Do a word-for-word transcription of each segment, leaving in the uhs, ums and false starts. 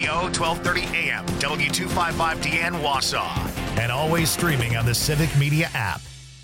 radio, twelve thirty A M, W two fifty-five D N Wausau. And always streaming on the Civic Media app.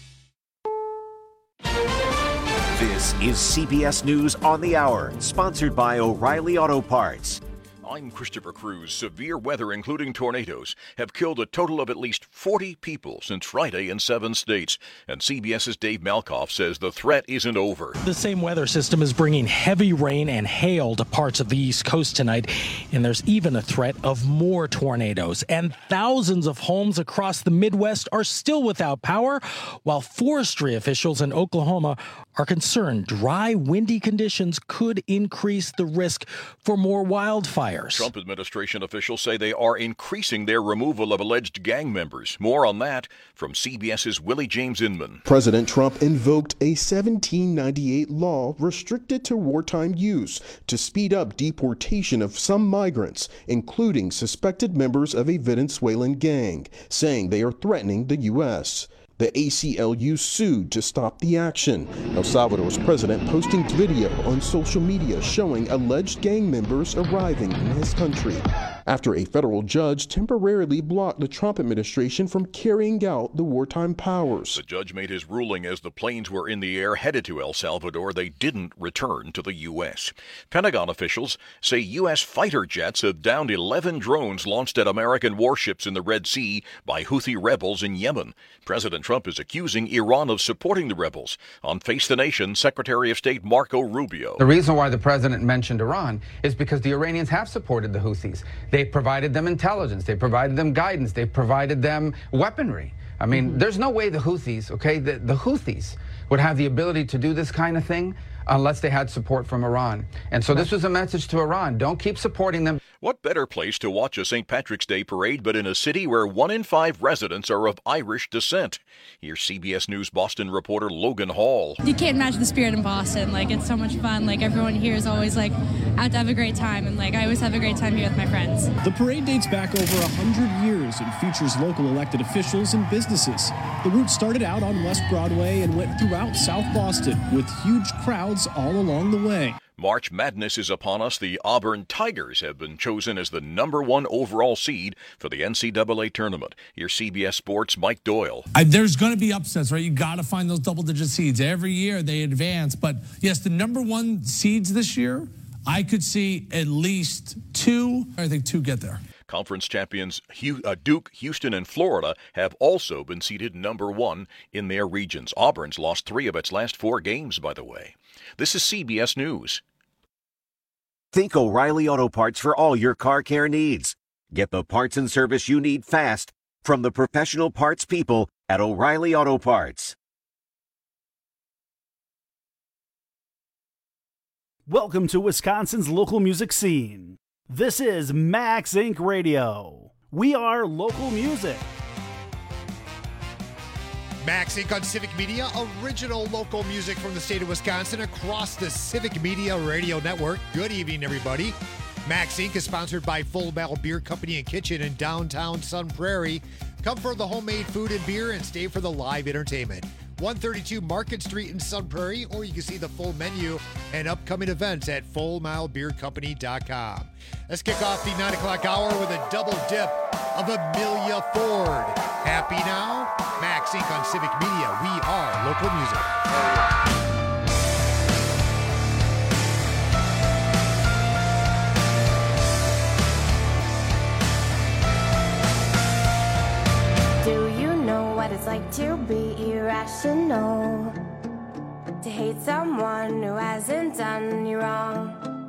This is C B S News on the Hour, sponsored by O'Reilly Auto Parts. I'm Christopher Cruz. Severe weather, including tornadoes, have killed a total of at least forty people since Friday in seven states. And CBS's Dave Malkoff says the threat isn't over. The same weather system is bringing heavy rain and hail to parts of the East Coast tonight. And there's even a threat of more tornadoes. And thousands of homes across the Midwest are still without power, while forestry officials in Oklahoma are concerned dry, windy conditions could increase the risk for more wildfires. Trump administration officials say they are increasing their removal of alleged gang members. More on that from CBS's Willie James Inman. President Trump invoked a seventeen ninety-eight law restricted to wartime use to speed up deportation of some migrants, including suspected members of a Venezuelan gang, saying they are threatening the U S The A C L U sued to stop the action. El Salvador's president posting video on social media showing alleged gang members arriving in his country after a federal judge temporarily blocked the Trump administration from carrying out the wartime powers. The judge made his ruling as the planes were in the air headed to El Salvador. They didn't return to the U S. Pentagon officials say U S fighter jets have downed eleven drones launched at American warships in the Red Sea by Houthi rebels in Yemen. President Trump is accusing Iran of supporting the rebels. On Face the Nation, Secretary of State Marco Rubio. The reason why the president mentioned Iran is because the Iranians have supported the Houthis. They provided them intelligence. They provided them guidance. They provided them weaponry. I mean, mm-hmm. there's no way the Houthis, okay, the, the Houthis would have the ability to do this kind of thing unless they had support from Iran. And so this was a message to Iran. Don't keep supporting them. What better place to watch a Saint Patrick's Day parade but in a city where one in five residents are of Irish descent? Here's C B S News Boston reporter Logan Hall. You can't imagine the spirit in Boston. Like, it's so much fun. Like, everyone here is always, like, out to have a great time. And, like, I always have a great time here with my friends. The parade dates back over one hundred years and features local elected officials and businesses. The route started out on West Broadway and went throughout South Boston with huge crowds all along the way. March Madness is upon us. The Auburn Tigers have been chosen as the number one overall seed for the N C double A tournament. Here's C B S Sports' Mike Doyle. I, there's going to be upsets, right? You got to find those double-digit seeds. Every year they advance. But, yes, the number one seeds this year, I could see at least two. I think two get there. Conference champions Duke, Houston, and Florida have also been seeded number one in their regions. Auburn's lost three of its last four games, by the way. This is C B S News. Think O'Reilly Auto Parts for all your car care needs. Get the parts and service you need fast from the professional parts people at O'Reilly Auto Parts. Welcome to Wisconsin's local music scene. This is Max Incorporated. Radio. We are local music. Max Incorporated on Civic Media, original local music from the state of Wisconsin across the Civic Media Radio Network. Good evening, everybody. Max Incorporated is sponsored by Full Metal Beer Company and Kitchen in downtown Sun Prairie. Come for the homemade food and beer and stay for the live entertainment. one thirty-two Market Street in Sun Prairie, or you can see the full menu and upcoming events at full mile beer company dot com. Let's kick off the nine o'clock hour with a double dip of Amelia Ford. Happy now? Max Incorporated on Civic Media. We are local music. What it's like to be irrational, to hate someone who hasn't done you wrong.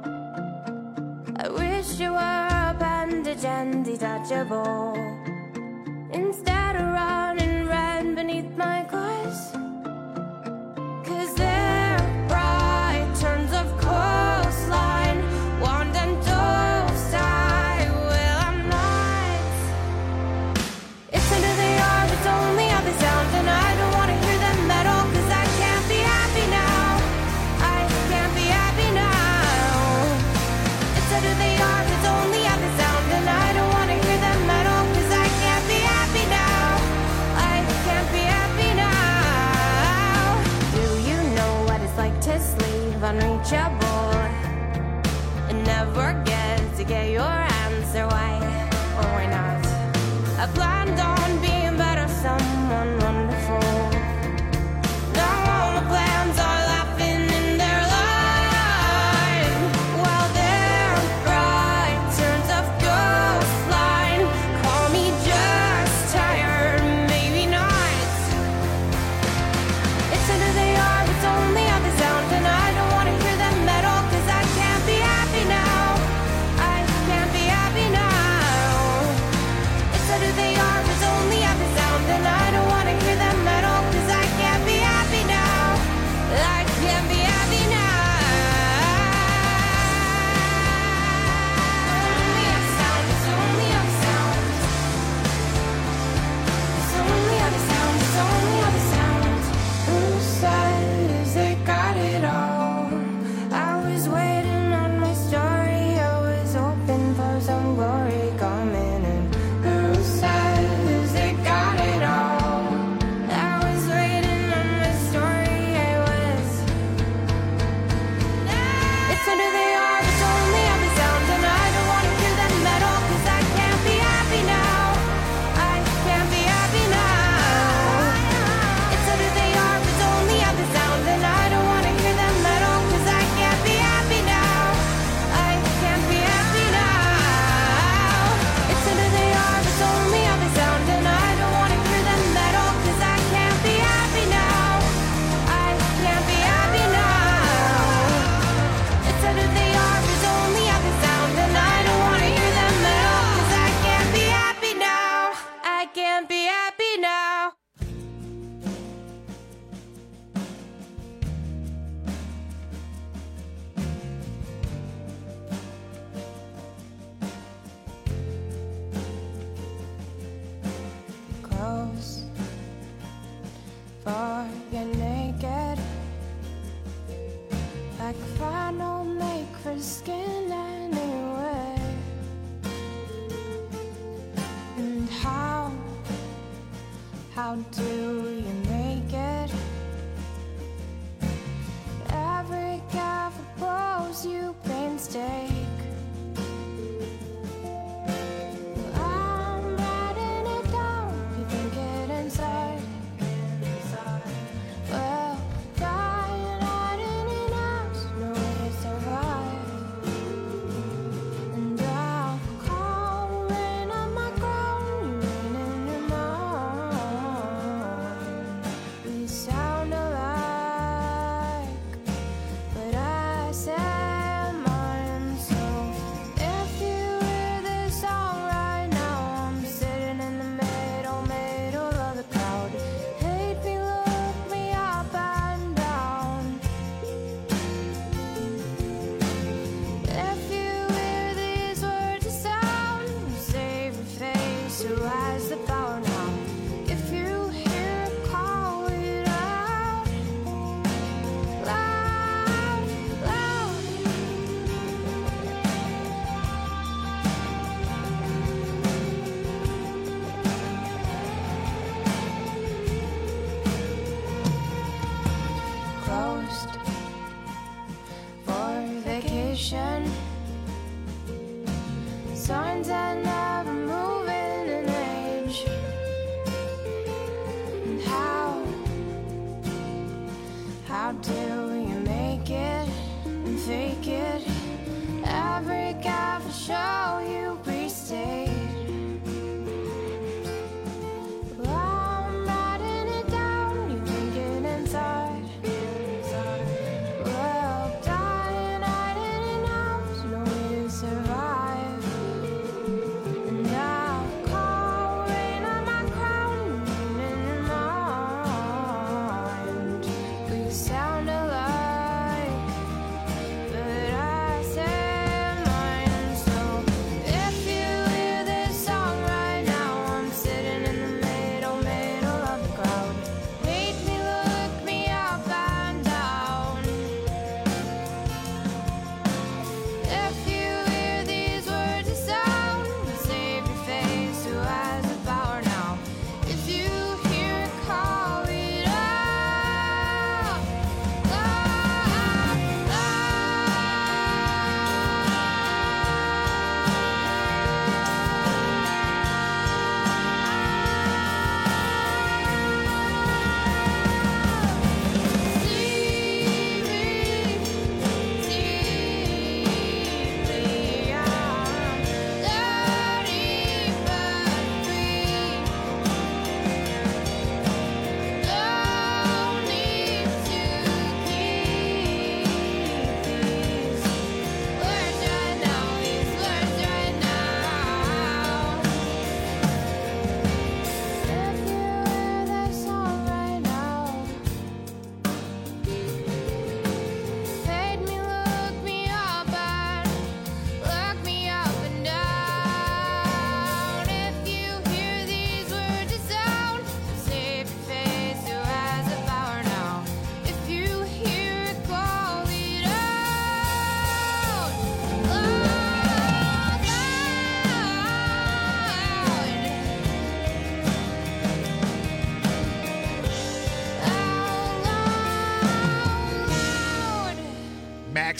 I wish you were a appendage and detachable, instead of running red beneath my clothes. Cause their bright turns of coastline, wand and side. Well, I'm not. It's under the arm, it's only how they sound, and I don't want to hear them at all, cause I can't be happy now. I can't be happy now. It's under the arm, it's only how they sound, and I don't want to hear them at all, cause I can't be happy now. I can't be happy now. wonder why, or why not. I planned on being better, someone wonderful. Now all my plans are laughing in their line. While their pride turns off ghost line. Call me just tired, maybe not. It's under they are, but it's only how they sound. And I don't want to hear them at all, cause I can't be happy now. I can't be happy now. It's under they are, but it's only how they sound. And I don't want to hear them at all, cause I can't be happy now. I can't be happy now. Only how they sound, it's only how they sound. It's only how they sound, it's only how they sound. Who says they got it all? I was waiting on my story, I was hoping for some glory coming in. Who says they got it all? I was waiting on my story, I was. It's under they are, it's only how they sound. And I don't want to hear them at all, cause I can't be happy now. I can't be happy now. It's under they are, it's only how they sound. And I don't want to hear them at all, cause I can't be happy now. I can't be happy now. It's under they are, it's only how they sound. And I don't want to hear them at all, cause I can't be happy now. I can't be happy now. It's under they are, it's only how they sound. And I don't want to hear them at all, cause I can't be happy now. I can't be happy now. Close for you're naked, like a final make for skin anyway. And how, how do you make it? Every careful pose you painstake. I'm writing it down, you think it inside. Well, dying, hiding in house, no way to survive. And I'll call rain on my crown, you rain in your mind. We sound alike, but I say mine. So if you hear this song right now, I'm sitting in the middle, middle of the crowd. Hate me, look me up and down. If you hear these words of sound, save your face, who has the power now? If you hear it, call it out, loud, loud. Closed for vacation. Signs that never move in an age. And how, how do you make it and fake it? Every careful show you pre-state. Well, I'm writing it down, you think it inside. Well, dying, hiding in house, no way to survive. And I'll call rain on my crown, rain in your mind. We sound alike, but I say mine. So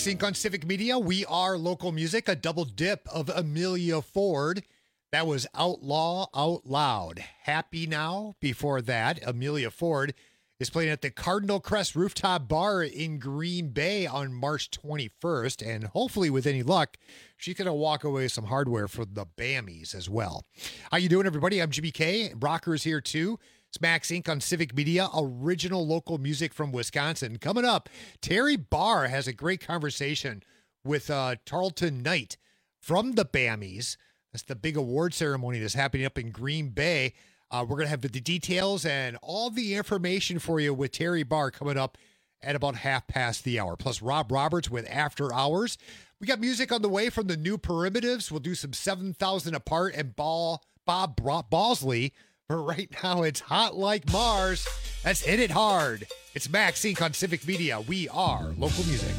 Max Inc on Civic Media. We are local music, a double dip of Amelia Ford. That was Outlaw Out Loud. Happy Now. Before that, Amelia Ford is playing at the Cardinal Crest Rooftop Bar in Green Bay on March twenty-first. And hopefully, with any luck, she's going to walk away with some hardware for the Bammies as well. How you doing, everybody? I'm Jimmy K. Rocker's here, too. It's Max Inc on Civic Media, original local music from Wisconsin. Coming up, Terry Barr has a great conversation with uh, Tarleton Knight from the Bammies. That's the big award ceremony that's happening up in Green Bay. Uh, we're going to have the details and all the information for you with Terry Barr coming up at about half past the hour. Plus, Rob Roberts with After Hours. We got music on the way from the New Primitives. We'll do some seven thousand Apart and Ball, Bob Bosley. But right now, it's Hot Like Mars. That's Hit It Hard. It's Max Inc on Civic Media. We are local music.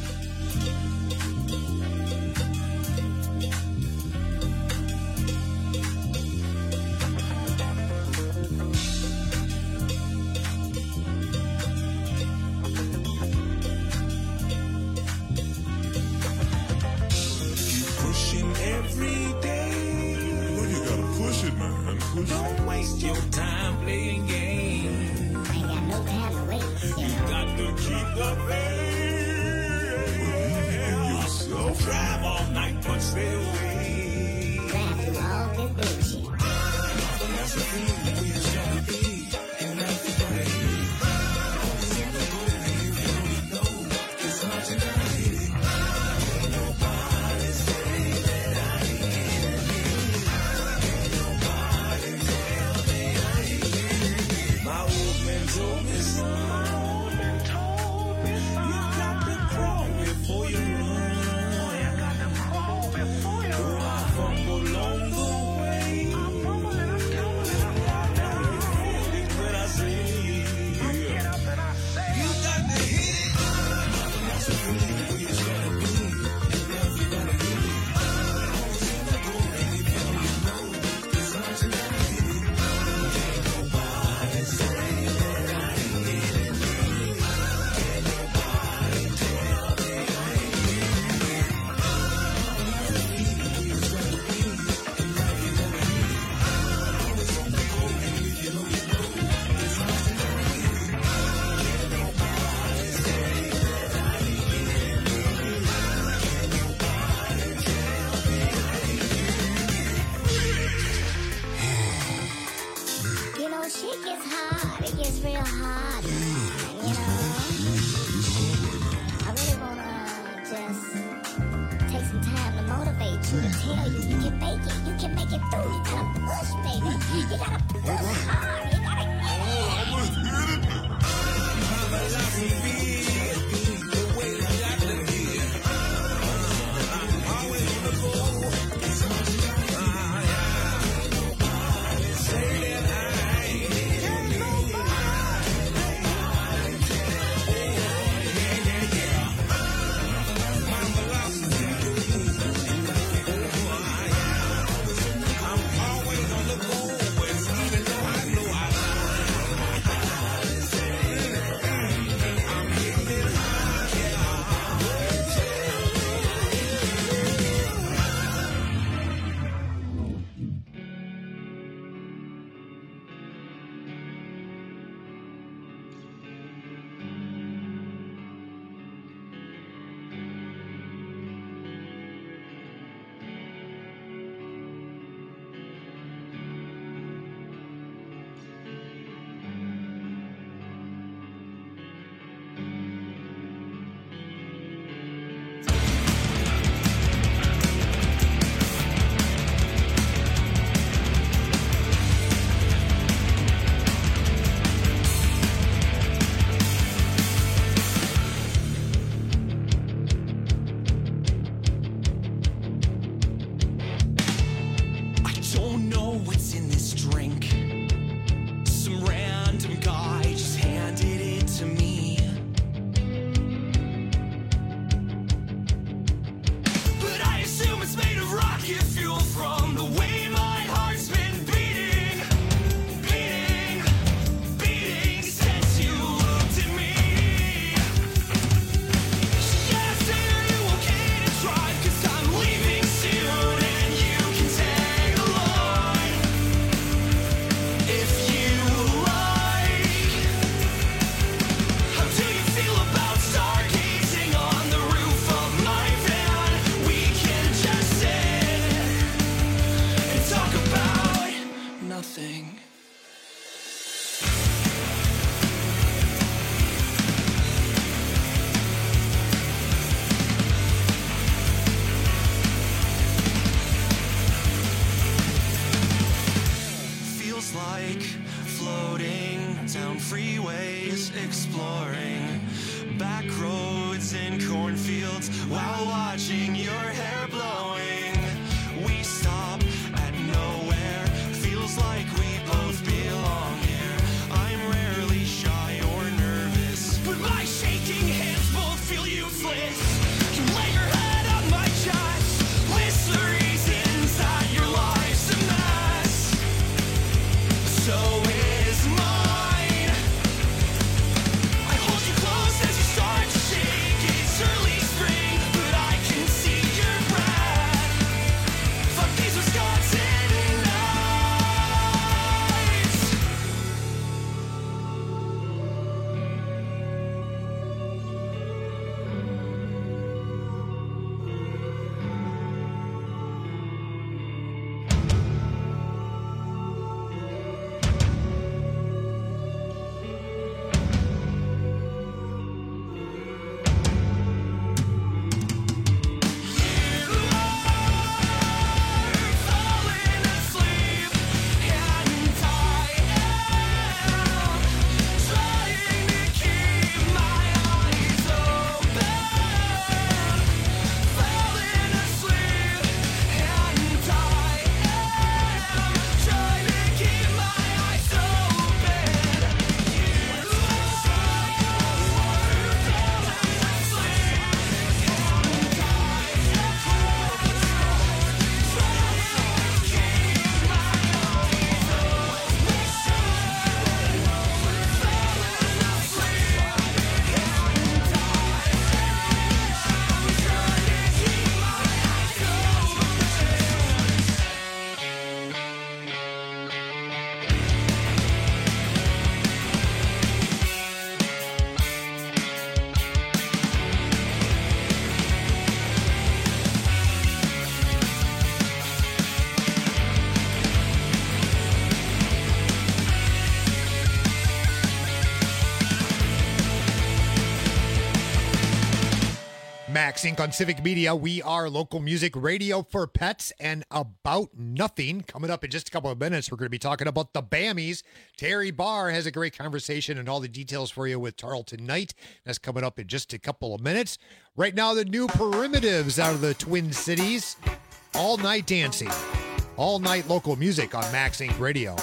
Don't waste your time playing games. I ain't got no time to waste. You got to keep the faith. Yourself. Drive all night, but stay away. Drive through all this bullshit. But that's the thing we shall be. And that's the way. It's hard to die. Nobody say that I ain't. My old man told me, son, my old man told me, son, you got to crawl before you run. You got to crawl before you run. I fumble along the way. I'm fumbling, I'm tumbling, I'm falling. You feel it when I say, get up and I say, you got to hit it. That's the feeling where you gotta be. And now you gotta hit it. Always in the goal, and you know you know. It's hard to not hit it. Can't nobody say that I ain't hit it. Can't nobody tell me I ain't hit it. That's the feeling where you gotta be. And now you gotta hit it. Always on the goal, and if you know you know. It's hard to not hit it. Can't nobody say that I ain't hit it. Can't nobody tell me I ain't hit it. You know, shit gets hard. It gets real hard. You know, I really wanna just take some time to motivate you to tell you you can make it. You can make it through. You gotta push, baby. You gotta push hard. You gotta get it. nothing. Feels like floating down freeways, exploring back roads and cornfields while watching your hair blowing. We stop at nowhere, feels like we both belong here. I'm rarely shy or nervous, but my shaking hands both feel useless. You lay your head on my chest, list the reasons that your life's a mess. So is mine. I hold you close as you start to shake. It's early spring, but I can see your breath. Fuck these Wisconsin nights. Max Inc on Civic Media. We are local music radio for pets and about nothing. Coming up in just a couple of minutes, we're going to be talking about the Bammies. Terry Barr has a great conversation and all the details for you with Tarleton Knight. That's coming up in just a couple of minutes. Right now, the new Primitives out of the Twin Cities. All night dancing. All night local music on Max Inc Radio.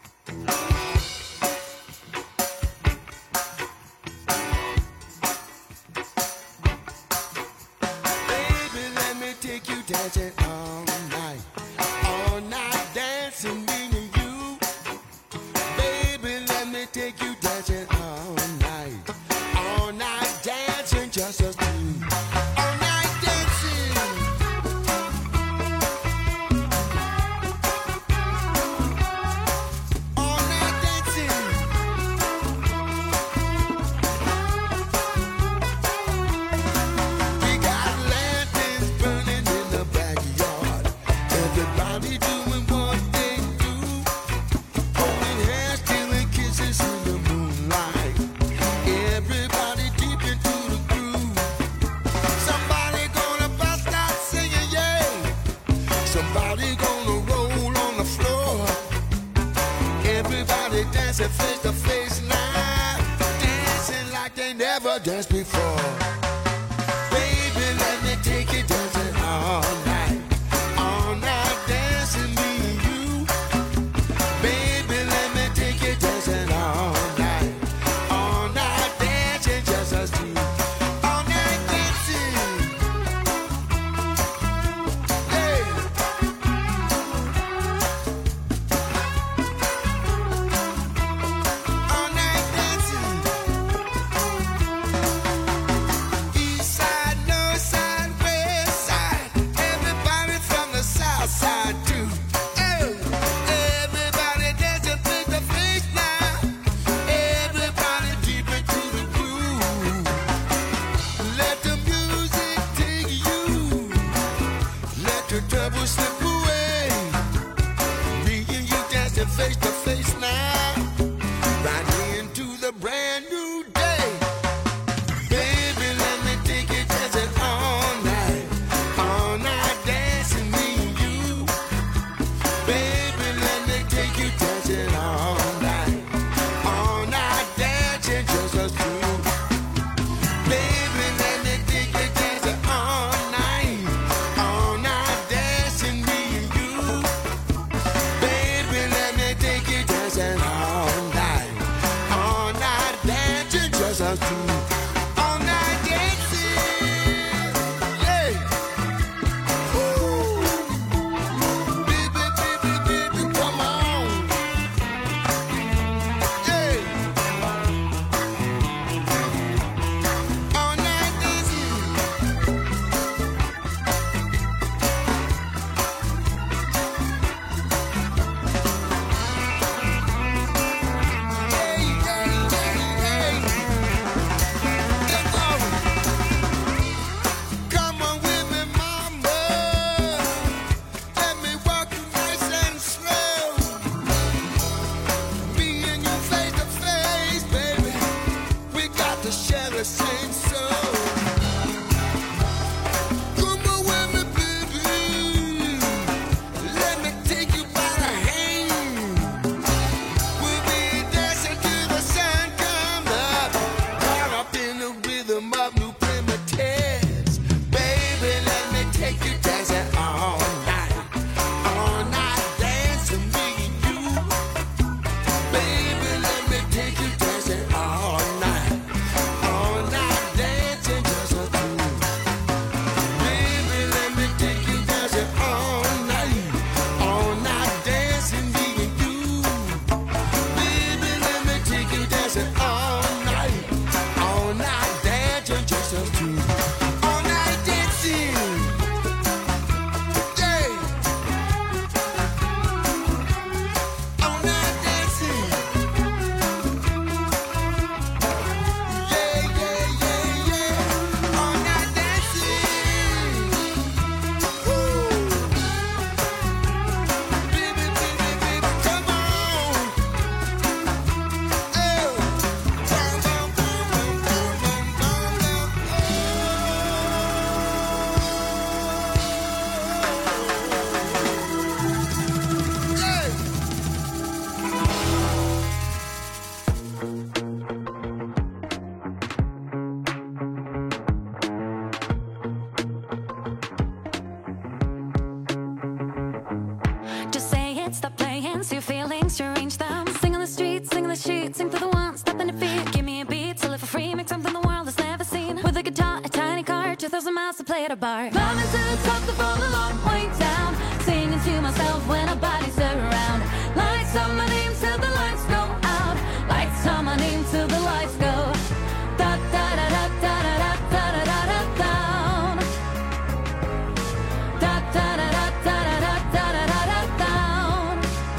Take you dancing all night, all night dancing, me and you. Baby, let me take you dancing all night, all night dancing, just us two. All night dancing. All night dancing. We got lanterns burning in the backyard. Everybody doing what they do. Holding hands, stealing kisses in the moonlight. Everybody deep into the groove. Somebody gonna bust out singing, yeah. Somebody gonna roll on the floor. Everybody dancing face to face now. Dancing like they never danced before. Baby, let me take you dancing all night. All night dancing, me and you. Baby, let me take you dancing all night. All night dancing, just us two. All night dancing. Hey. All night dancing. you face to face now, right into the brand new day. Baby, let me take you dancing all night, all night dancing me and you. Baby, let me take you dancing all night, all night dancing just us two. Baby, let me take you dancing all night, all night dancing me and you. Baby, let me take you dancing all night, all night dancing just us two. All night dancing, yeah. Ooh. Baby, baby, baby, come on, yeah. All night dancing. Hey, hey, hey, hey. Let's go. Come on with me, mama. Let me walk you nice and slow. Me and you face to face, baby. We got to share the same soul. Come on with me, baby. Let me take you by the hand. We'll be dancing till the sun comes up, caught up in the rhythm of new primitives. Baby, let me take you dancing all night, all night dancing me and you. Baby, let me take you dancing all night, all night dancing just us two. Baby, let me take you dancing all night, all night dancing me and you. Baby, let me take you dancing all night, all night dancing just us two. All night dancing, yeah. All night dancing, yeah, yeah, yeah, yeah. All night dancing, woo. Baby, baby, baby, come on. Oh, bum, bum, bum, bum, bum, bum, bum, oh. Hey. Just say it, stop playing, see your feelings, rearrange them. Sing on the streets, sing on the sheets, sing to the one, stop in the beat. Give me a beat to live for free, make something the world has never seen. With a guitar, a tiny car, two thousand miles to play at a bar. Climbing to the top to fall a long way down. Singing to myself when nobody's around. Lights on my name till the lights go out. Lights on my name till the lights go. Da da da da da da da da da da down. Da da da da da da da da da da down.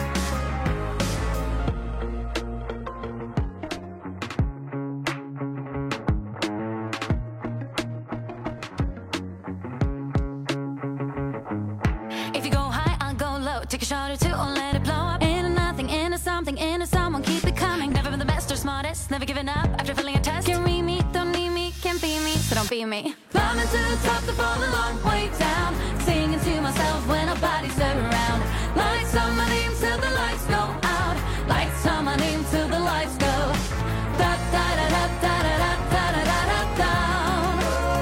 If you go high, I'll go low. Take a shot or two, or let it blow up. Into nothing, into something, into someone, keep it coming. Never been the best or smartest, never giving up after failing a test. Can't read me, don't need me, can't be me, so don't be me. Climbing to the top to fall a long way down. Singing to myself when nobody's around. Lights on my name till the lights go out. Lights on my name till the lights go. Da da da da da da da da da da da down.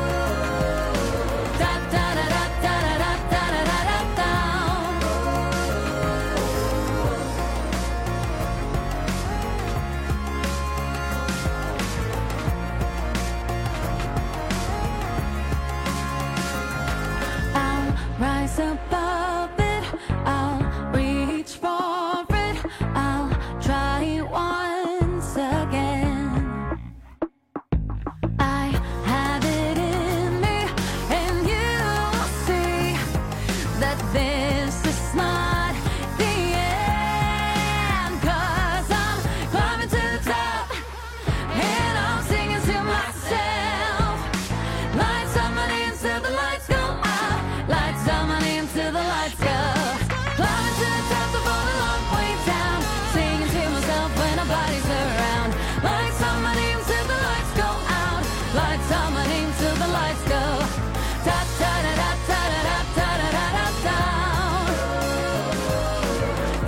Da da da da da da da da da da down. I'll rise above it. I'll reach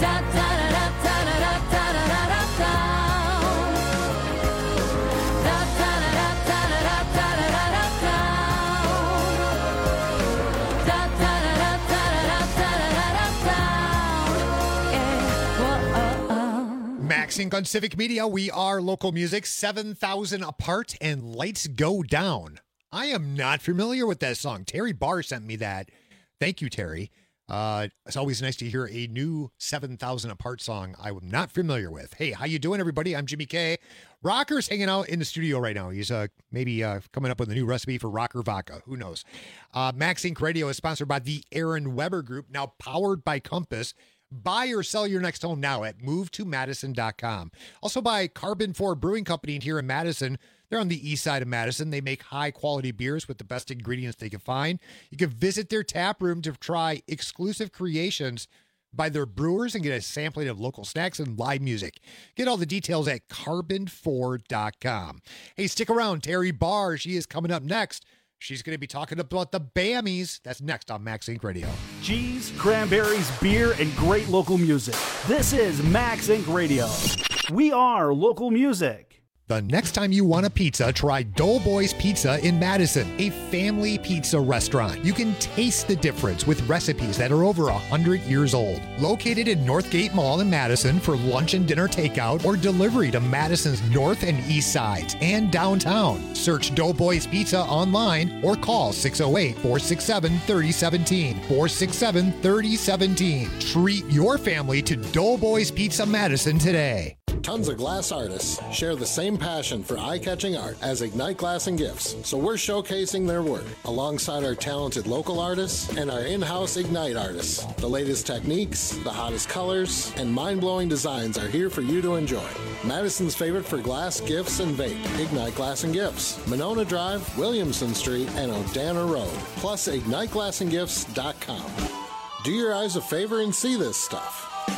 Sync on Civic Media. We are local music, seven thousand apart and lights go down. I am not familiar with that song. Terry Barr sent me that. Thank you, Terry. Uh, it's always nice to hear a new seven thousand apart song I'm not familiar with. Hey, how you doing, everybody? I'm Jimmy K. Rocker's hanging out in the studio right now. He's uh, maybe uh, coming up with a new recipe for Rocker Vodka. Who knows? Uh, Max Inc Radio is sponsored by the Aaron Weber Group, now powered by Compass. Buy or sell your next home now at move to madison dot com. Also by Carbon four Brewing Company here in Madison. They're on the east side of Madison. They make high-quality beers with the best ingredients they can find. You can visit their tap room to try exclusive creations by their brewers and get a sampling of local snacks and live music. Get all the details at carbon four dot com. Hey, stick around. Terry Barr, she is coming up next. She's going to be talking about the Bammies. That's next on Max Inc Radio. Cheese, cranberries, beer, and great local music. This is Max Inc Radio. We are local music. The next time you want a pizza, try Doughboys Pizza in Madison, a family pizza restaurant. You can taste the difference with recipes that are over one hundred years old. Located in Northgate Mall in Madison for lunch and dinner takeout or delivery to Madison's north and east sides and downtown. Search Doughboys Pizza online or call six oh eight, four six seven, three oh one seven, four six seven, three oh one seven. Treat your family to Doughboys Pizza Madison today. Tons of glass artists share the same passion for eye-catching art as Ignite Glass and Gifts, so we're showcasing their work alongside our talented local artists and our in-house Ignite artists. The latest techniques, the hottest colors, and mind-blowing designs are here for you to enjoy. Madison's favorite for glass, gifts, and vape, Ignite Glass and Gifts. Monona Drive, Williamson Street, and Odana Road, plus ignite glass and gifts dot com. Do your eyes a favor and see this stuff.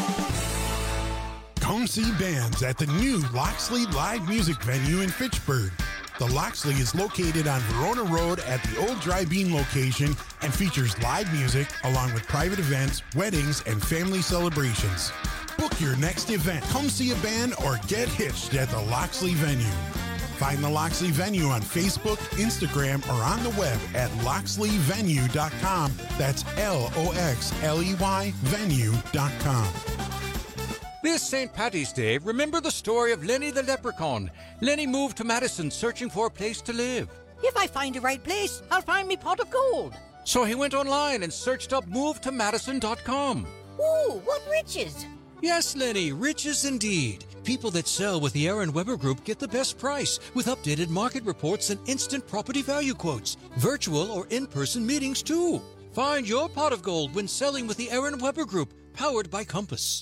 Come see bands at the new Loxley Live Music Venue in Fitchburg. The Loxley is located on Verona Road at the old Dry Bean location and features live music along with private events, weddings, and family celebrations. Book your next event, come see a band, or get hitched at the Loxley Venue. Find the Loxley Venue on Facebook, Instagram, or on the web at loxley venue dot com. That's L O X L E Y venue dot com. This Saint Patty's Day, remember the story of Lenny the Leprechaun. Lenny moved to Madison searching for a place to live. If I find the right place, I'll find me pot of gold. So he went online and searched up move to madison dot com. Ooh, what riches! Yes, Lenny, riches indeed. People that sell with the Aaron Weber Group get the best price with updated market reports and instant property value quotes. Virtual or in-person meetings, too. Find your pot of gold when selling with the Aaron Weber Group, powered by Compass.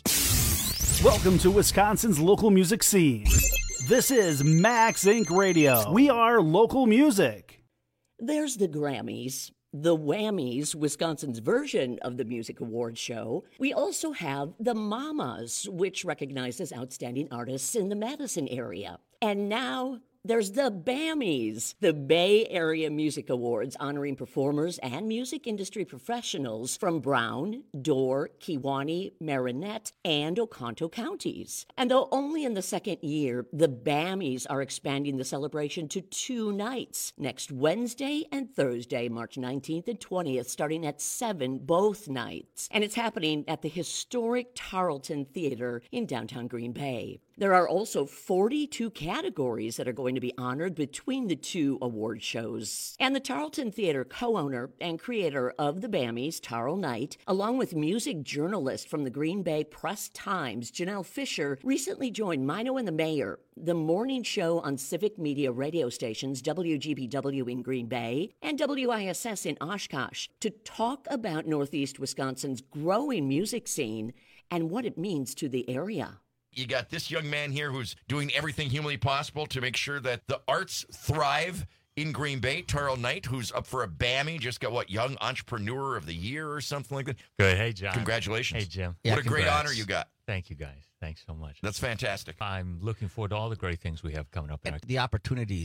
Welcome to Wisconsin's local music scene. This is Max Inc Radio. We are local music. There's the Grammys, the Whammies, Wisconsin's version of the Music Awards show. We also have the Mamas, which recognizes outstanding artists in the Madison area. And now there's the Bammies, the Bay Area Music Awards, honoring performers and music industry professionals from Brown, Door, Kewaunee, Marinette, and Oconto counties. And though only in the second year, the Bammies are expanding the celebration to two nights, next Wednesday and Thursday, March nineteenth and twentieth, starting at seven both nights. And it's happening at the historic Tarleton Theater in downtown Green Bay. There are also forty-two categories that are going to be honored between the two award shows. And the Tarleton Theater co-owner and creator of the Bammies, Tarl Knight, along with music journalist from the Green Bay Press-Times, Janelle Fisher, recently joined Mino and the Mayor, the morning show on Civic Media radio stations W G B W in Green Bay and W I S S in Oshkosh, to talk about Northeast Wisconsin's growing music scene and what it means to the area. You got this young man here who's doing everything humanly possible to make sure that the arts thrive in Green Bay. Tarl Knight, who's up for a Bammy, just got, what, Young Entrepreneur of the Year or something like that. Good. Hey, John. Congratulations. Hey, Jim. What Yeah, a great congrats. honor you got. Thank you, guys. Thanks so much. That's fantastic. I'm looking forward to all the great things we have coming up. The opportunities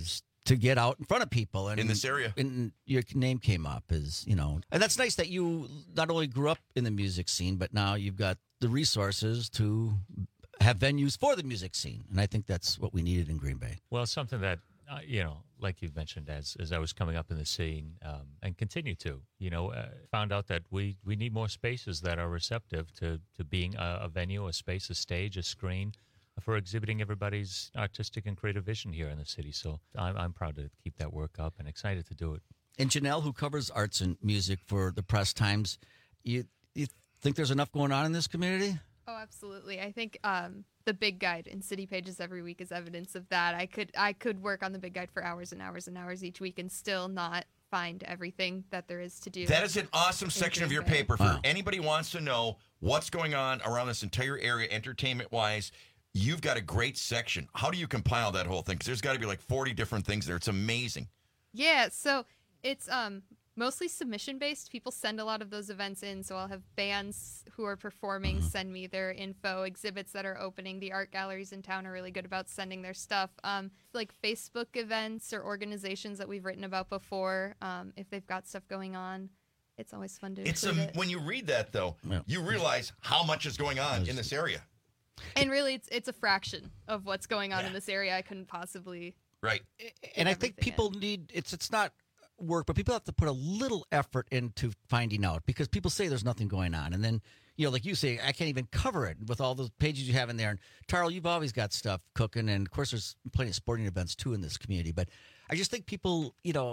to get out in front of people. And In this area. And your name came up as, you know, and that's nice that you not only grew up in the music scene, but now you've got the resources to have venues for the music scene. And I think that's what we needed in Green Bay. Well, something that, uh, you know, like you've mentioned, as as I was coming up in the scene um, and continue to, you know, uh, found out that we, we need more spaces that are receptive to, to being a, a venue, a space, a stage, a screen for exhibiting everybody's artistic and creative vision here in the city. So I'm, I'm proud to keep that work up and excited to do it. And Janelle, who covers arts and music for the Press Times, you, you think there's enough going on in this community? Oh, absolutely. I think um, the Big Guide in City Pages every week is evidence of that. I could I could work on the Big Guide for hours and hours and hours each week and still not find everything that there is to do. That is an awesome section of your Bay. paper. For Wow. anybody who wants to know what's going on around this entire area, entertainment-wise, you've got a great section. How do you compile that whole thing? Because there's got to be like forty different things there. It's amazing. Yeah, so it's um mostly submission-based. People send a lot of those events in, so I'll have bands who are performing Mm-hmm. send me their info, exhibits that are opening. The art galleries in town are really good about sending their stuff. Um, like Facebook events or organizations that we've written about before, um, if they've got stuff going on, it's always fun to It's include a, it. when you read that, though, Yeah. you realize how much is going on in this area. And really, it's it's a fraction of what's going on Yeah. in this area. I couldn't possibly. Right. And I think people need, it's it's not work, but people have to put a little effort into finding out, because people say there's nothing going on. And then, you know, like you say, I can't even cover it with all those pages you have in there. And Tarl, you've always got stuff cooking. And of course, there's plenty of sporting events too in this community. But I just think people, you know,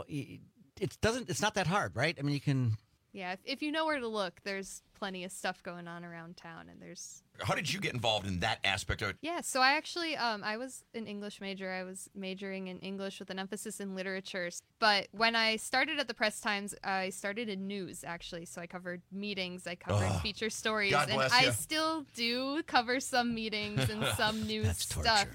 it doesn't, it's not that hard, right? I mean, you can. Yeah, if, if you know where to look, there's plenty of stuff going on around town, and there's. How did you get involved in that aspect of it? Yeah, so I actually, um, I was an English major. I was majoring in English with an emphasis in literature. But when I started at the Press Times, I started in news, actually. So I covered meetings, I covered Oh, feature stories. God and bless I ya. still do cover some meetings and some news That's stuff.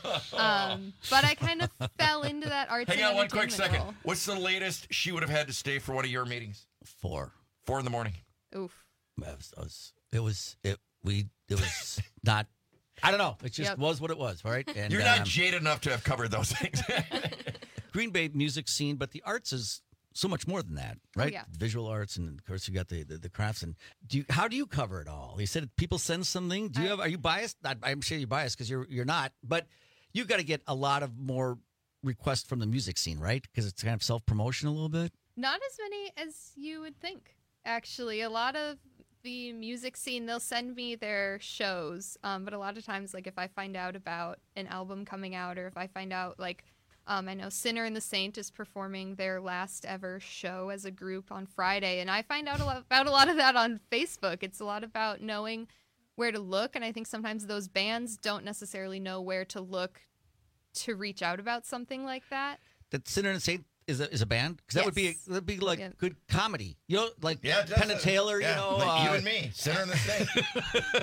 Um, but I kind of fell into that arts Hang and on one quick entertainment second. role. What's the latest she would have had to stay for one of your meetings? Four. Four in the morning. Oof. It was, it was, it was, it, we, it was not, I don't know. It just Yep. was what it was, right? And, You're not um, jaded enough to have covered those things. Green Bay music scene, but the arts is so much more than that, right? yeah. Visual arts, and of course you got the, the, the crafts. And do you, how do you cover it all? You said people send something. Do you have? Are you biased? I, I'm sure you're biased because you're you're not. But you got to get a lot of more requests from the music scene, right? Because it's kind of self promotion a little bit. Not as many as you would think, actually. A lot of the music scene, they'll send me their shows, um, but a lot of times, like, if I find out about an album coming out, or if I find out, like, um, I know Sinner and the Saint is performing their last ever show as a group on Friday, and I find out a lot about a lot of that on Facebook. It's a lot about knowing where to look, and I think sometimes those bands don't necessarily know where to look to reach out about something like that. That Sinner and Saint is a, is a band? Because that would be Yes. that'd be like Yeah. good comedy. You know, like Yeah, it does. Penn and Taylor. Yeah, You know, like you uh, and me, Sinner and the Saint.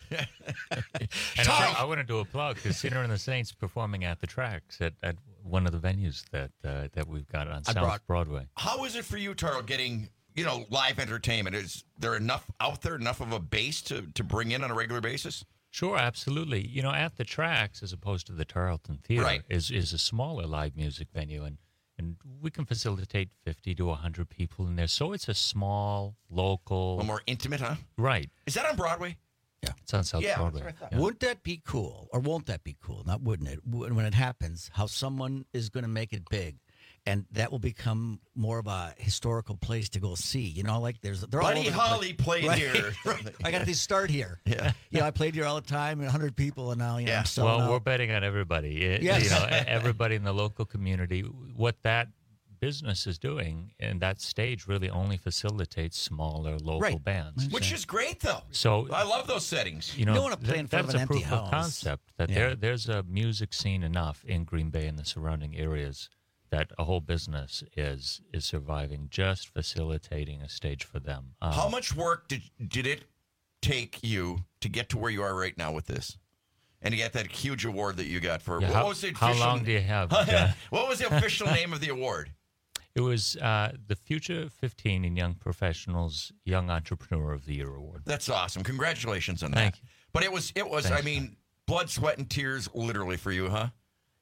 And I, I want to do a plug because Sinner and the Saints performing at the Tracks at, at one of the venues that uh, that we've got on I South brought- Broadway. How is it for you, Taro, getting, you know, live entertainment? Is there enough out there, enough of a base to, to bring in on a regular basis? Sure, absolutely. You know, at the Tracks, as opposed to the Tarleton Theater, Right. is is a smaller live music venue, and and we can facilitate fifty to a hundred people in there. So it's a small, local, A little more intimate, huh? Right. Is that on Broadway? Yeah, it's on South Yeah, Broadway. that's what I thought. Yeah. Wouldn't that be cool, or won't that be cool? Not wouldn't it? When when it happens, how someone is going to make it big, and that will become more of a historical place to go see. You know, like there's they're all Buddy over the Holly place. played Right? here. I got to start here. Yeah, you know, I played here all the time, and a hundred people, and now you know, I'm selling Well, out. we're betting on everybody. It- Yes. You know, everybody in the local community. What that business is doing, and that stage really only facilitates smaller local Right. bands. Which is great, though. So I love those settings. You know, don't wanna play that- in front of that's an a empty proof house. of concept that Yeah. there there's a music scene enough in Green Bay and the surrounding areas that a whole business is is surviving just facilitating a stage for them. Um, How much work did did it take you to get to where you are right now with this? And to get that huge award that you got for Yeah, what how- was the how official- long do you have, John? What was the official name of the award? It was uh, the Future fifteen in Young Professionals Young Entrepreneur of the Year award. That's awesome. Congratulations on Thank that. But it was it was Thanks, I mean blood, sweat, and tears literally for you, huh?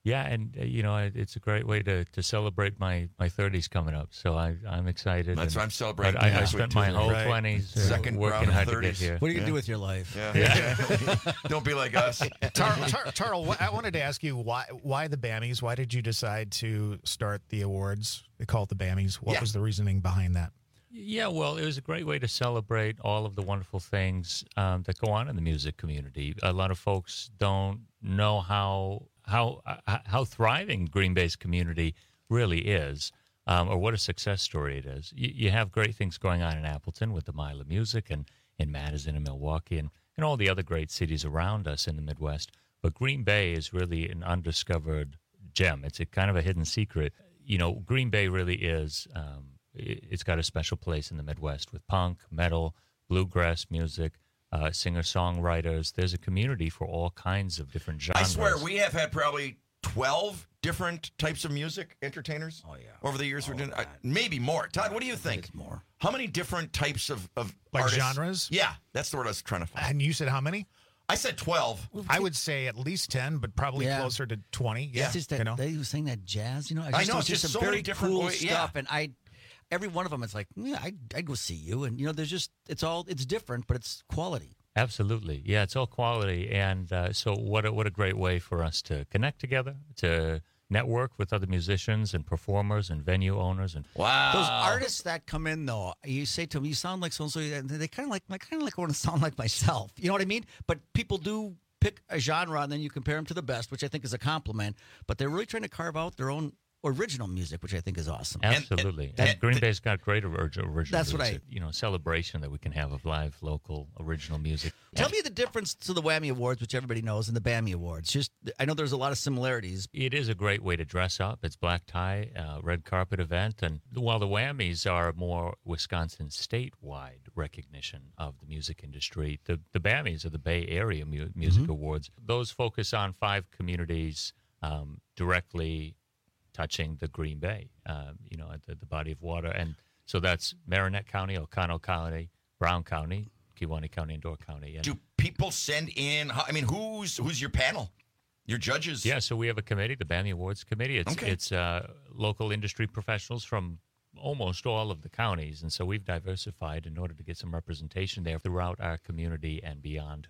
Yeah, and uh, you know, it, it's a great way to, to celebrate my, my thirties coming up. So I I'm excited. That's and, what I'm celebrating. but I, I Yeah. spent my whole Right. twenties uh, Second working round of hard to get thirties. here. What are you going to Yeah. do with your life? Yeah. Yeah. Don't be like us. Tar- Tar- Tarl, wh- I wanted to ask you why why the Bammies? Why did you decide to start the awards? They call it the Bammies. What Yeah. was the reasoning behind that? Yeah, well, it was a great way to celebrate all of the wonderful things um, that go on in the music community. A lot of folks don't know how how uh, how thriving Green Bay's community really is, um, or what a success story it is. You, you have great things going on in Appleton with the Mila Music, and in Madison and Milwaukee, and, and all the other great cities around us in the Midwest. But Green Bay is really an undiscovered gem. It's a kind of a hidden secret. You know, Green Bay really is. Um, It's got a special place in the Midwest with punk, metal, bluegrass music, uh, singer-songwriters. There's a community for all kinds of different genres. I swear, we have had probably twelve different types of music entertainers oh, yeah. over the years. we're doing, uh, maybe more. Todd, what do you think? More. How many different types of, of Like artists? genres? Yeah, that's the word I was trying to find. And you said how many? I said twelve. I would say at least ten, but probably Yeah. closer to twenty. Yeah, It's just that you know? they were saying that jazz, you know. I just- know, it's it's just just some so very many different cool way- yeah. stuff, and I, every one of them, it's like, yeah, I, I'd go see you, and you know, there's just, it's all, it's different, but it's quality. Absolutely. Yeah, it's all quality. And uh, so what a, what a great way for us to connect together, to network with other musicians and performers and venue owners. And Those artists that come in, though, you say to them, you sound like so-and-so, and they kind of like, I kind of like want to sound like myself. You know what I mean? But people do pick a genre, and then you compare them to the best, which I think is a compliment. But they're really trying to carve out their own original music, which I think is awesome. Absolutely. And, Green Bay's got great orig- original That's what music. You know, celebration that we can have of live, local, original music. Tell me the difference to the Whammy Awards, which everybody knows, and the Bammy Awards. Just, I know there's a lot of similarities. It is a great way to dress up. It's black tie, uh, red carpet event. And while the Whammies are more Wisconsin statewide recognition of the music industry, the, the Bammies are the Bay Area mu- Music Mm-hmm. Awards. Those focus on five communities um, directly touching the Green Bay, um, you know, at the, the body of water. And so that's Marinette County, O'Connell County, Brown County, Kewaunee County, and Door County. And Do people send in? I mean, who's who's your panel? Your judges? Yeah, so we have a committee, the Bammy Awards Committee. It's Okay. it's uh, local industry professionals from almost all of the counties, and so we've diversified in order to get some representation there throughout our community and beyond.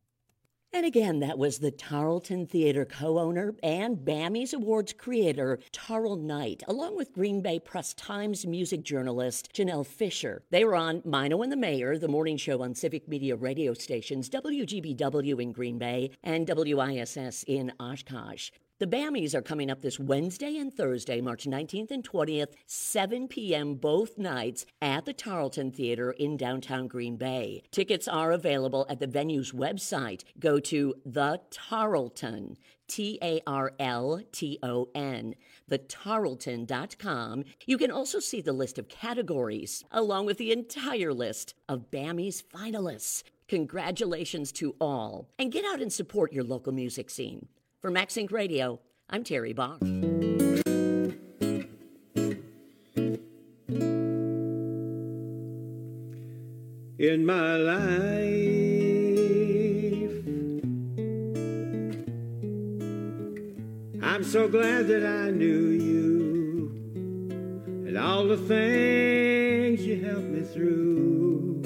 And again, that was the Tarleton Theater co-owner and Bammy's Awards creator, Tarl Knight, along with Green Bay Press-Times music journalist Janelle Fisher. They were on Mino and the Mayor, the morning show on Civic Media radio stations W G B W in Green Bay and W I S S in Oshkosh. The Bammies are coming up this Wednesday and Thursday, March nineteenth and twentieth, seven p.m. both nights at the Tarleton Theater in downtown Green Bay. Tickets are available at the venue's website. Go to The Tarleton, T A R L T O N, the tarleton dot com. You can also see the list of categories, along with the entire list of Bammy's finalists. Congratulations to all, and get out and support your local music scene. For Max Inc Radio, I'm Terry Barr. In my life, I'm so glad that I knew you and all the things you helped me through.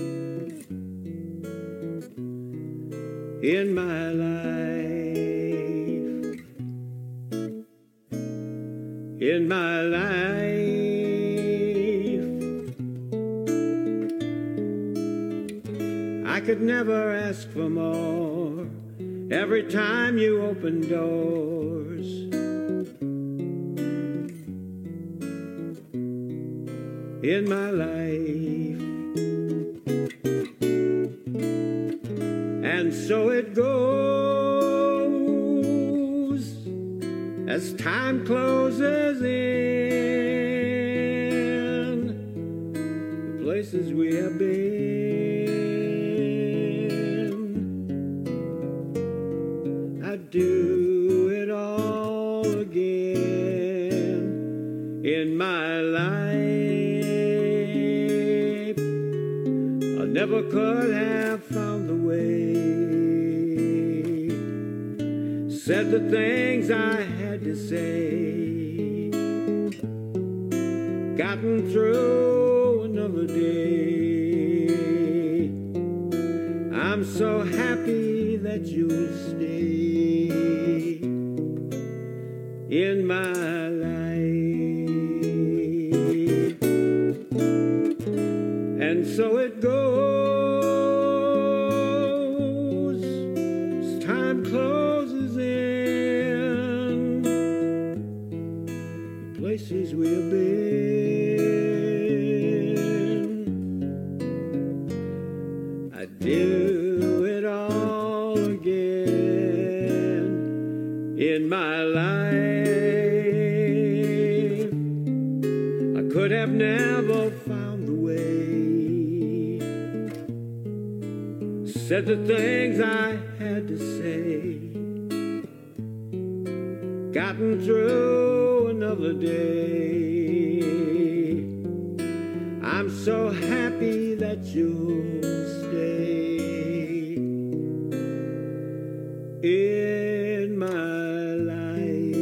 In my life, in my life, I could never ask for more. Every time you open doors, in my life, and so it goes as time closes in the places we have been. I'd do it all again in my life. I never could have found the way. said the things I had to say, gotten through another day. I'm so happy that you'll stay in my life. And so it goes as time closes in, the places we've been, I do it all again in my life. I could have never found the way, said the things I had to say, gotten through another day. I'm so happy that you'll stay in my life.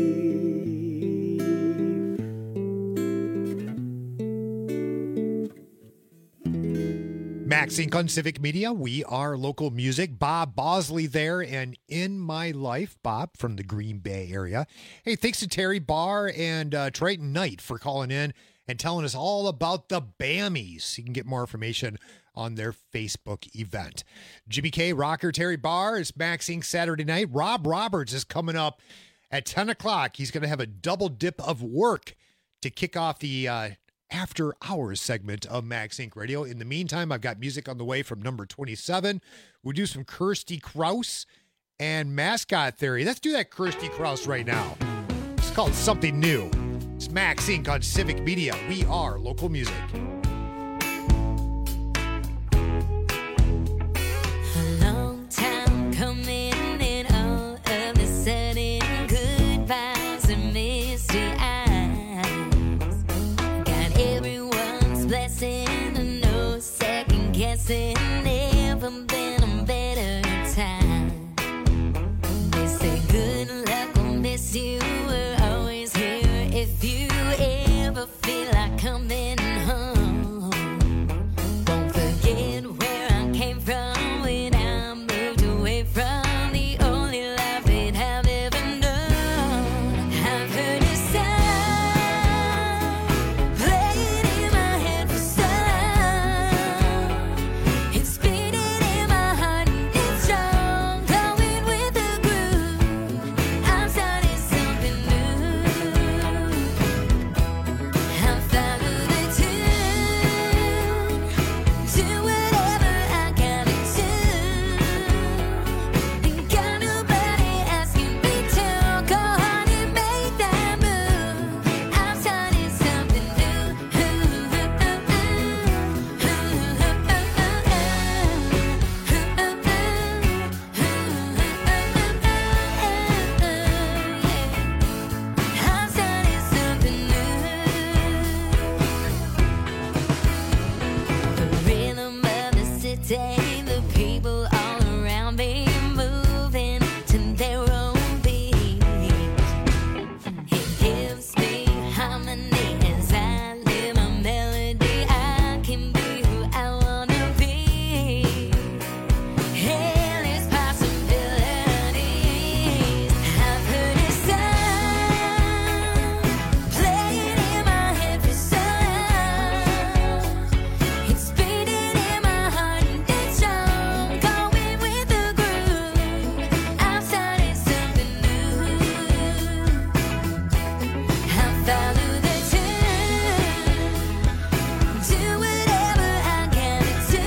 Max Inc on Civic Media. We are local music. Bob Bosley there and In My Life. Bob from the Green Bay area. Hey, thanks to Terry Barr and uh, Triton Knight for calling in and telling us all about the Bammies. You can get more information on their Facebook event. Jimmy K, rocker Terry Barr is Max Inc Saturday night. Rob Roberts is coming up at ten o'clock. He's going to have a double dip of work to kick off the uh, after hours segment of Max Inc Radio. In the meantime, I've got music on the way from number twenty-seven. We'll do some Kirsty Krause and Mascot Theory. Let's do that Kirsty Krause right now. It's called Something New. It's Max Inc on Civic Media. We are local music. A long time coming, and all of a sudden, goodbyes and misty eyes. Got everyone's blessing, and no second guessing. Never been a better time. They say good luck will miss you. We're always here if you ever feel like coming home. Won't forget where I came from when I moved away from the only life that I've ever known. I've heard a sound playing in my head for so long. It's beating in my heart and it's strong, going with the groove. I'm starting something new. I follow the tune, do whatever I gotta do. Ain't got nobody asking me to go on and make that move. I'm starting something new. I'm starting something new. The rhythm of the city, the people all around me moving to their own beat. It gives me harmony as I live my melody. I can be who I wanna be. Endless possibilities. I've heard it sound playing in my head for so long. It's beating in my heart and it's strong, going with the groove. I'm starting something new. I follow the tune, do whatever I gotta do.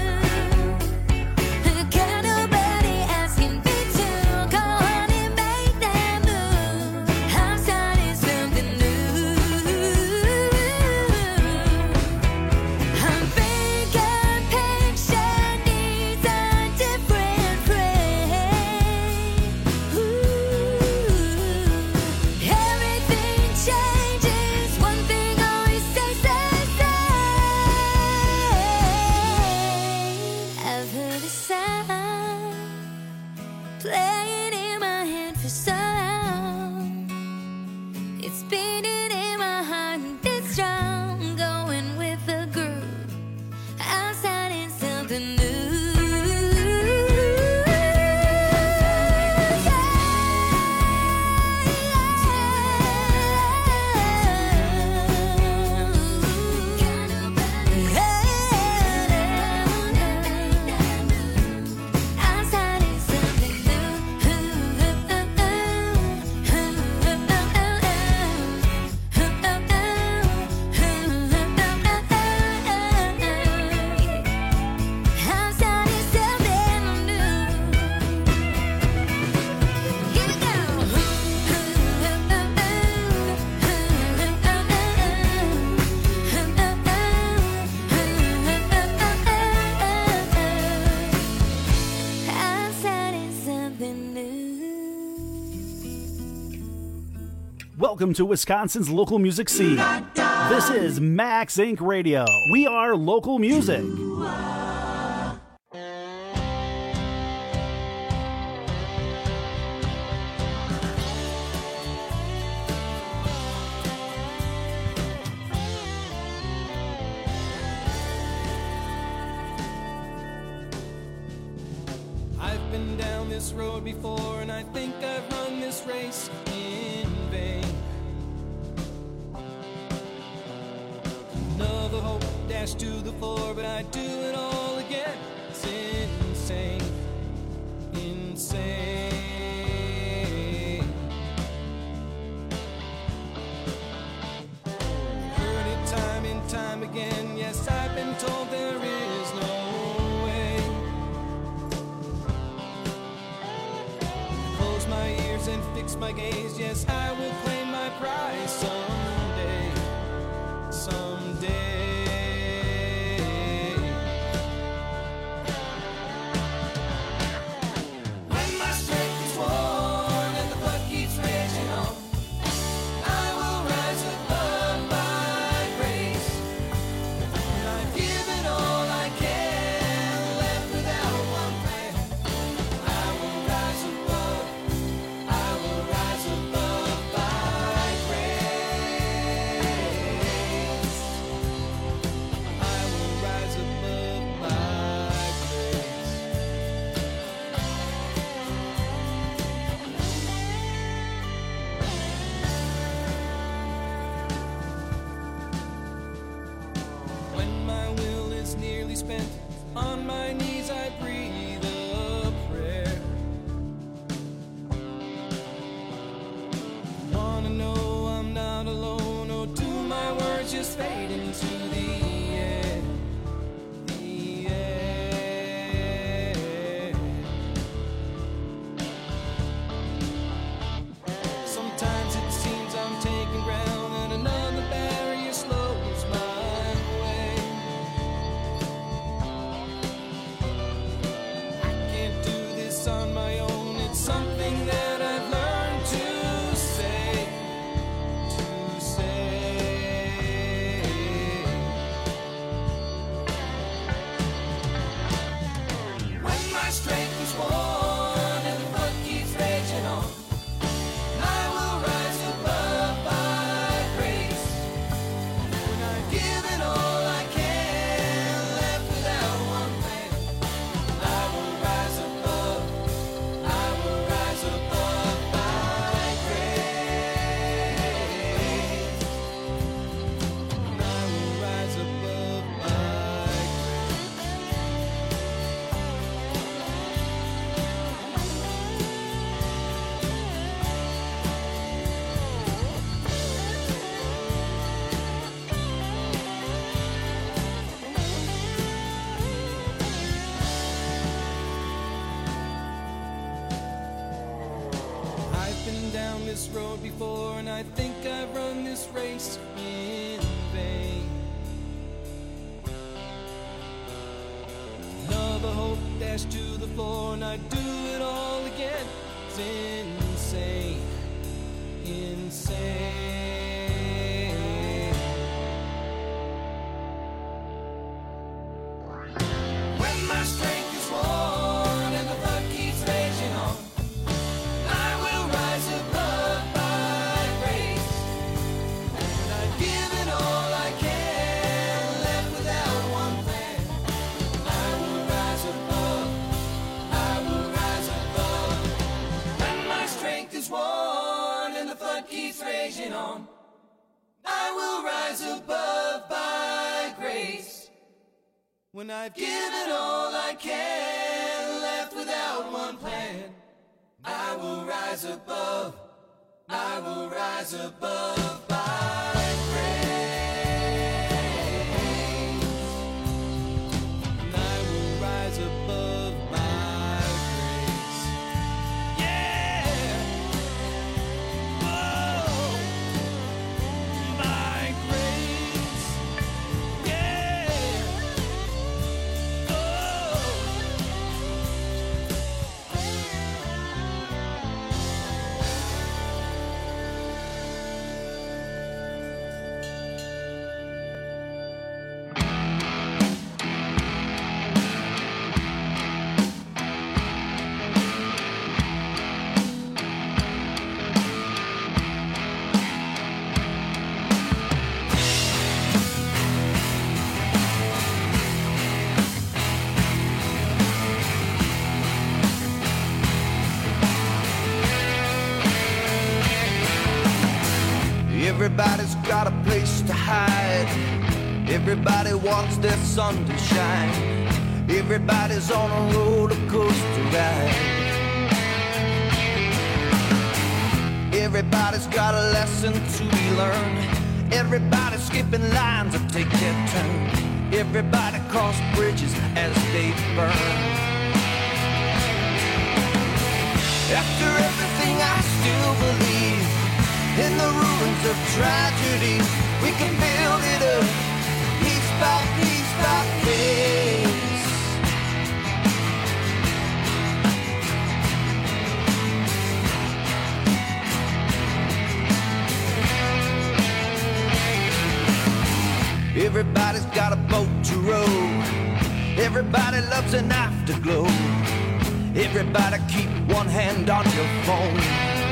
Got nobody asking me to go on and make that move. I'm starting something new. I'm bigger picture needs a different frame. Ooh, everything changes. One thing always stays the same. I've heard a sound playing in my head for sound. It's beating in my heart, it's strong, going with the groove. Outside is something new. Welcome to Wisconsin's local music scene. This is Max Inc Radio. We are local music. I've been down this road before, and I think I've run this race in vain. Another hope dashed to the floor, but I do it all again. It's insane, insane. Heard it time and time again. Yes, I've been told there is no way. Close my ears and fix my gaze. Yes, I will claim my prize someday, someday. When my strength is worn and the blood keeps raging on, I will rise above my grace. And I've given all I can, left without one plan. I will rise above, I will rise above by grace. I will rise above by grace. When my will is nearly spent, on my knees I breathe a prayer. Wanna know I'm not alone, or do my words just fade into the air? The air. Sometimes it seems I'm taking ground, and another barrier slows my way. I can't do this on my own. It's something that I've learned to say, to say. When my strength is worn and the blood keeps raging on, I will rise above by grace. When I've given all I can, left without one plan, I will rise above, I will rise above by grace. And I will rise above by I've been down this road before, and I think I've run this race in vain. Another hope dashed to the floor, and I do it all again. It's insane, insane. When my strength is worn and the blood keeps raging on, I will rise raging on. I will rise above by grace. When I've given all I can, left without one plan, I will rise above, I will rise above by grace. And I will rise above by grace. Yeah! Whoa! By grace. Yeah! Everybody's got a place to hide. Everybody wants their sun to shine. Everybody's on a roller coaster ride. Everybody's got a lesson to be learned. Everybody's skipping lines that take their turn. Everybody cross bridges as they burn. After everything I still believe in the ruins of tragedy, we can build it up, piece by piece by piece. Everybody's got a boat to row. Everybody loves an afterglow. Everybody keep one hand on your phone.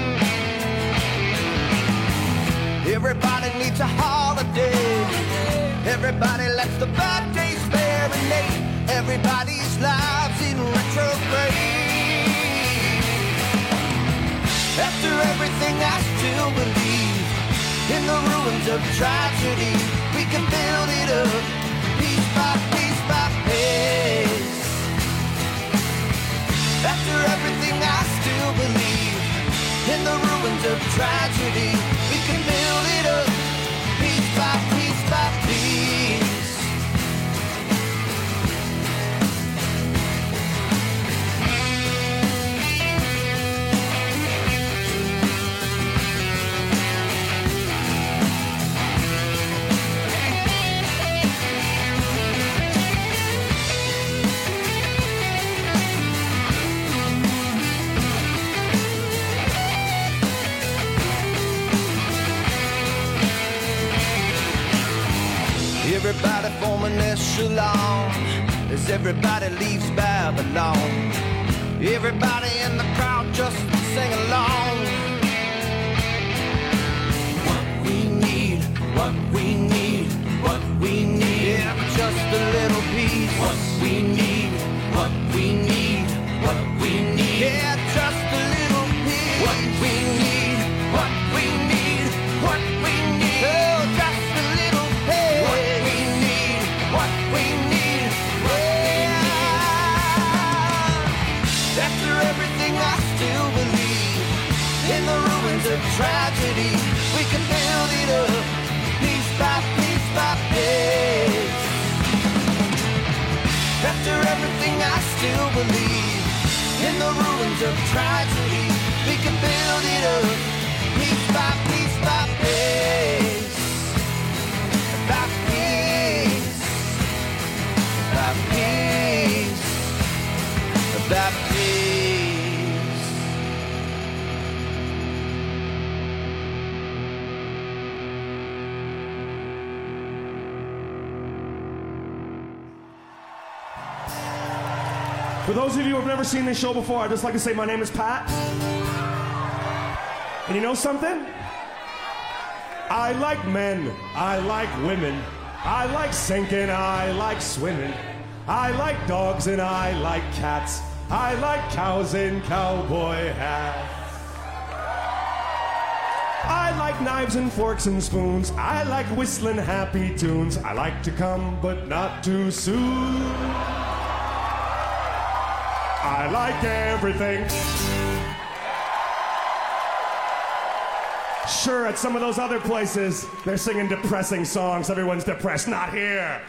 Everybody needs a holiday. Everybody lets the bad days marinate. Everybody's lives in retrograde. After everything I still believe in the ruins of tragedy, we can build it up, piece by piece by piece. After everything I still believe in the ruins of tragedy, we can build it up, piece by piece by piece. Everybody form an echelon as everybody leaves Babylon. Everybody in the crowd just sing along. What we need, what we need, what we need, yeah, just a little piece. What we need, what we need, what we need, yeah, just a little piece. What we need, what we need, what we need, oh, just a little piece. What we need, what we need, yeah. After everything I still believe in the ruins of tragedy, we can build it up, piece by piece by piece. After everything I still believe in the ruins of tragedy, we can build it up, piece by piece by piece. By piece, by piece, by piece. For those of you who have never seen this show before, I'd just like to say my name is Pat. And you know something? I like men. I like women. I like sinking. I like swimming. I like dogs and I like cats. I like cows in cowboy hats. I like like knives and forks and spoons. I like whistling happy tunes. I like to come, but not too soon. I like everything. Sure, at some of those other places, they're singing depressing songs. Everyone's depressed. Not here.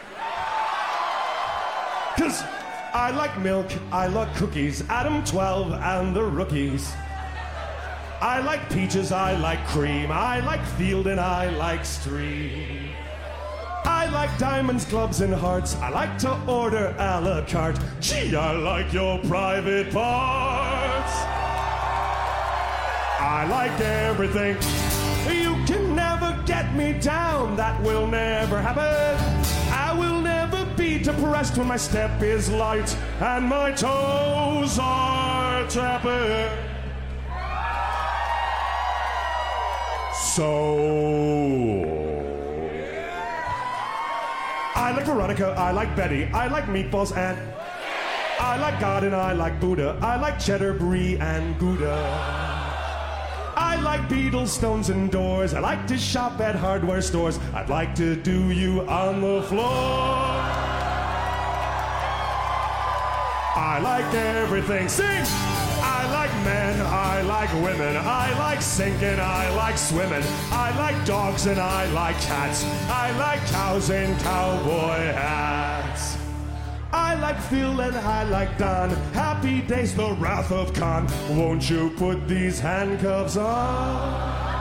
Cause I like milk, I like cookies, Adam twelve and the rookies. I like peaches, I like cream, I like field and I like stream. I like diamonds, clubs, and hearts. I like to order a la carte. Gee, I like your private parts. I like everything. You can never get me down. That will never happen. I will never be depressed when my step is light and my toes are tapping. So I like Veronica, I like Betty, I like meatballs and I like God and I like Buddha, I like cheddar, brie, and Gouda. I like Beatles, Stones, and Doors. I like to shop at hardware stores. I'd like to do you on the floor. I like everything. Sing! I like men, I like women, I like sinking, I like swimming, I like dogs and I like cats, I like cows and cowboy hats. I like Phil and I like Don, happy days, the wrath of Khan. Won't you put these handcuffs on?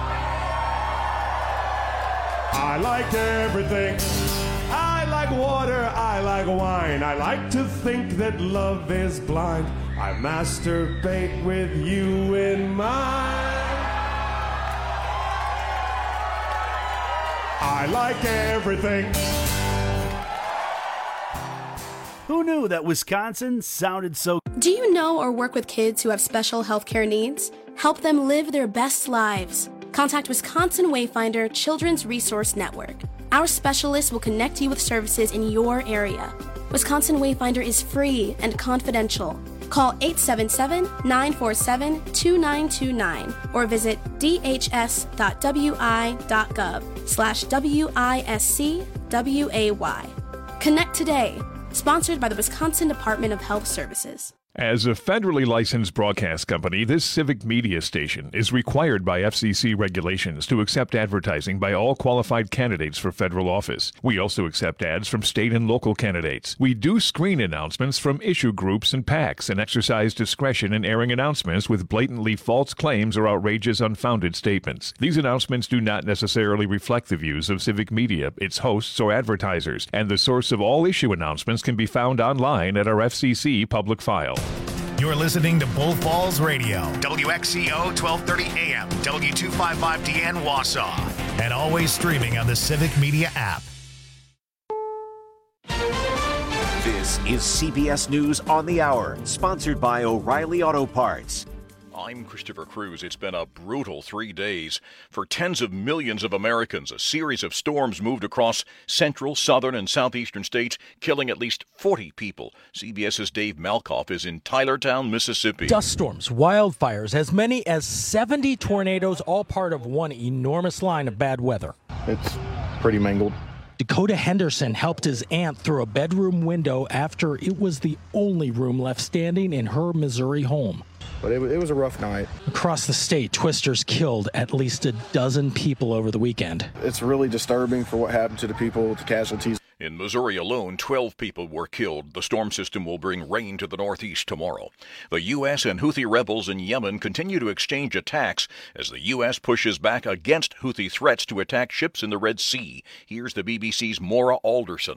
I like everything. I like water, I like wine. I like to think that love is blind. I masturbate with you in mind. I like everything. Who knew that Wisconsin sounded so... Do you know or work with kids who have special healthcare needs? Help them live their best lives. Contact Wisconsin Wayfinder Children's Resource Network. Our specialists will connect you with services in your area. Wisconsin Wayfinder is free and confidential. Call eight seven seven, nine four seven, two nine two nine or visit dhs.wi.gov slash W-I-S-C-W-A-Y. Connect today. Sponsored by the Wisconsin Department of Health Services. As a federally licensed broadcast company, this civic media station is required by F C C regulations to accept advertising by all qualified candidates for federal office. We also accept ads from state and local candidates. We do screen announcements from issue groups and PACs and exercise discretion in airing announcements with blatantly false claims or outrageous, unfounded statements. These announcements do not necessarily reflect the views of civic media, its hosts, or advertisers, and the source of all issue announcements can be found online at our F C C public file. You're listening to Bull Falls Radio, W X C O twelve thirty A M, W two fifty-five D N Wausau, and always streaming on the Civic Media app. This is C B S News on the Hour, sponsored by O'Reilly Auto Parts. I'm Christopher Cruz. It's been a brutal three days. For tens of millions of Americans, a series of storms moved across central, southern, and southeastern states, killing at least forty people. CBS's Dave Malkoff is in Tylertown, Mississippi. Dust storms, wildfires, as many as seventy tornadoes, all part of one enormous line of bad weather. It's pretty mangled. Dakota Henderson helped his aunt through a bedroom window after it was the only room left standing in her Missouri home. But it, it was a rough night. Across the state, twisters killed at least a dozen people over the weekend. It's really disturbing for what happened to the people, the casualties. In Missouri alone, twelve people were killed. The storm system will bring rain to the northeast tomorrow. The U S and Houthi rebels in Yemen continue to exchange attacks as the U S pushes back against Houthi threats to attack ships in the Red Sea. Here's the B B C's Maura Alderson.